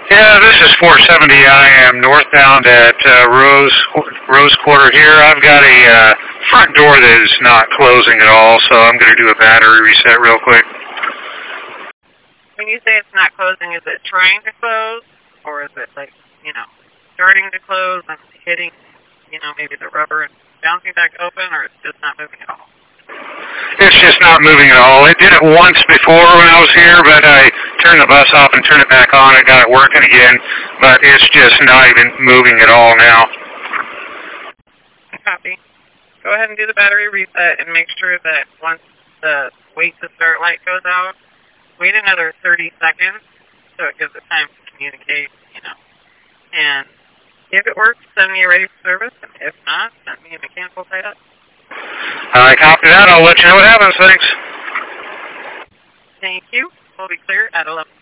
Yeah, this is 470. I am northbound at Rose Quarter here. I've got a front door that is not closing at all, so I'm going to do a battery reset real quick. When you say it's not closing, is it trying to close, or is it like, starting to close and hitting, maybe the rubber and bouncing back open, or it's just not moving at all? It's just not moving at all. It did it once before when I was here, but I turned the bus off and turned it back on and got it working again, but it's just not even moving at all now. Copy. Go ahead and do the battery reset and make sure that once the wait to start light goes out, wait another 30 seconds so it gives it time to communicate, And if it works, send me a ready for service, and if not, send me a mechanical tied up. I copy that. I'll let you know what happens. Thanks. Thank you. We'll be clear at 11.